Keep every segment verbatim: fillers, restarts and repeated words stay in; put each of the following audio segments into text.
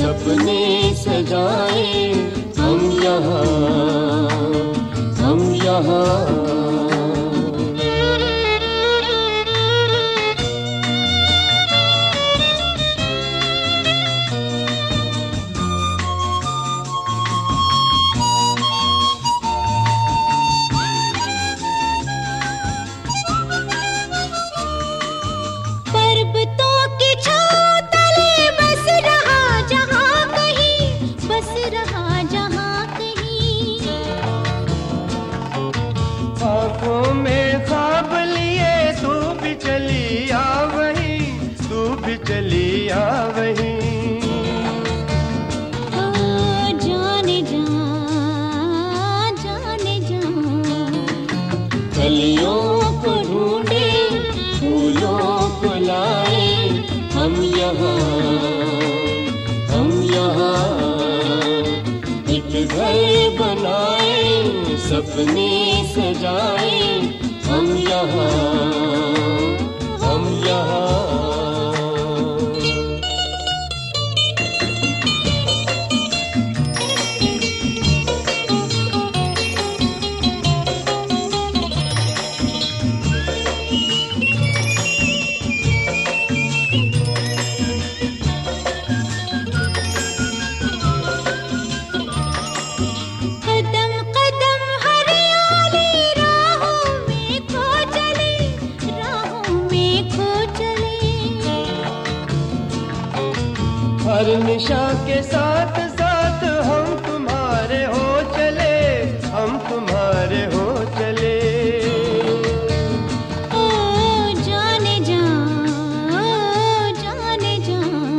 सपने सजाए हम यहाँ, हम यहाँ। आँखों में ख्वाब लिए तू भी चली आ वहीं, तू भी चली आ वहीं। ओ जाने जा, जाने जा। कलियों को ढूंढे फूलों को लाए हम यहाँ, हम यहाँ। एक घर बनाए सपने सजाए हम यहाँ, हम यहाँ। हर निशा के साथ साथ हम तुम्हारे हो चले, हम तुम्हारे हो चले। ओ जाने जा, ओ जाने जा।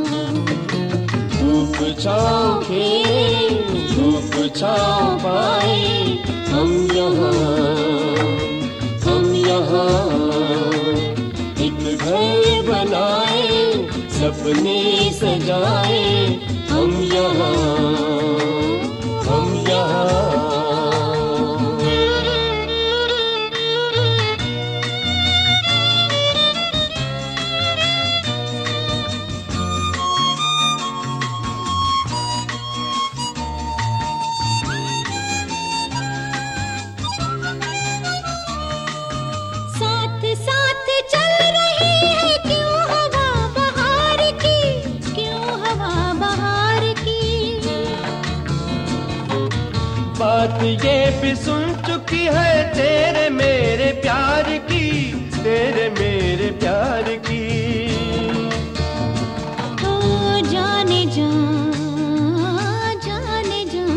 धूप छाँव खेले धूप छाँव पाए हम यहाँ, हम यहाँ। एक घर बनाए सपने सजाए हम यहाँ, हम यहाँ। साथ साथ चल रही है क्यों हवा बहार की, क्यों हवा बहार की। बात ये भी सुन चुकी है तेरे मेरे प्यार की, तेरे मेरे प्यार की। ओ जाने जा, जाने जा।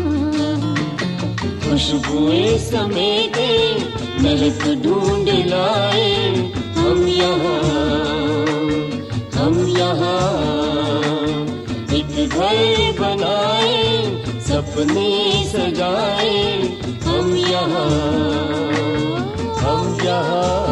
खुशबुएं समेटे महक ढूंढ लाए हम यहाँ, हम यहाँ। एक घर बनाए सपने सजाए हम यहाँ, हम यहाँ।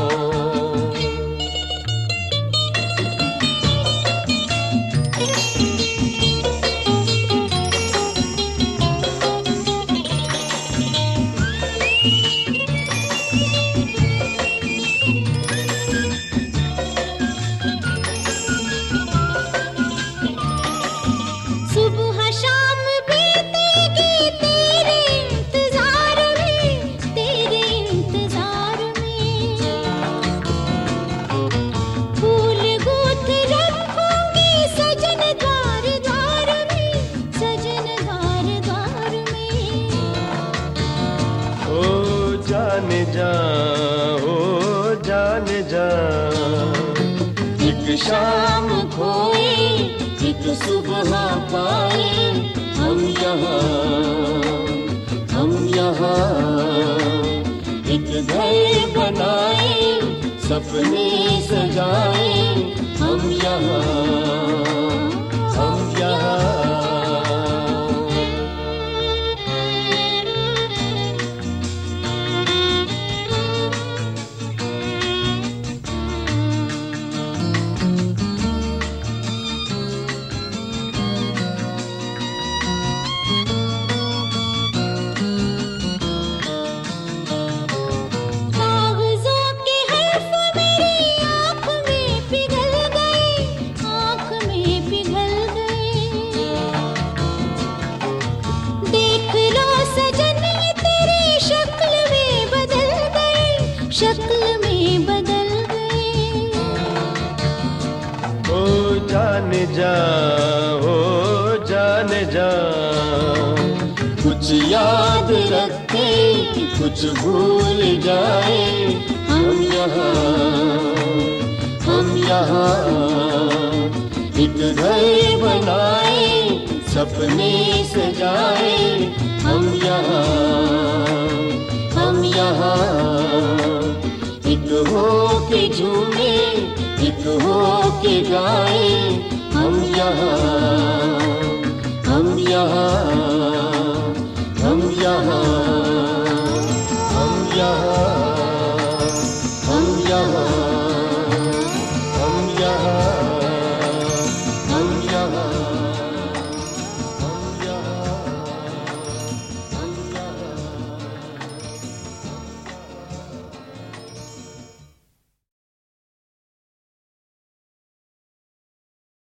सुबह शाम बीतेगी तेरे इंतजार में, तेरे इंतजार में। फूल गूंथ रखूंगी सजन द्वार द्वार में, सजन द्वार द्वार में। ओ जाने जा, ओ जाने जा। एक शाम खोए एक सुबह पाए हम यहाँ, हम यहाँ। एक घर बनाए सपने सजाए हम यहाँ, हम यहाँ। कागजों के हर्फ मेरी आँख में पिघल गए, आँख जा हो जाने जा। कुछ याद रखे कुछ भूल जाए, हम यहाँ हम यहाँ एक घर बनाए, सपने सजाए, हम यहाँ हम यहाँ एक हो के झूमे, एक हो के गाए, हम यहाँ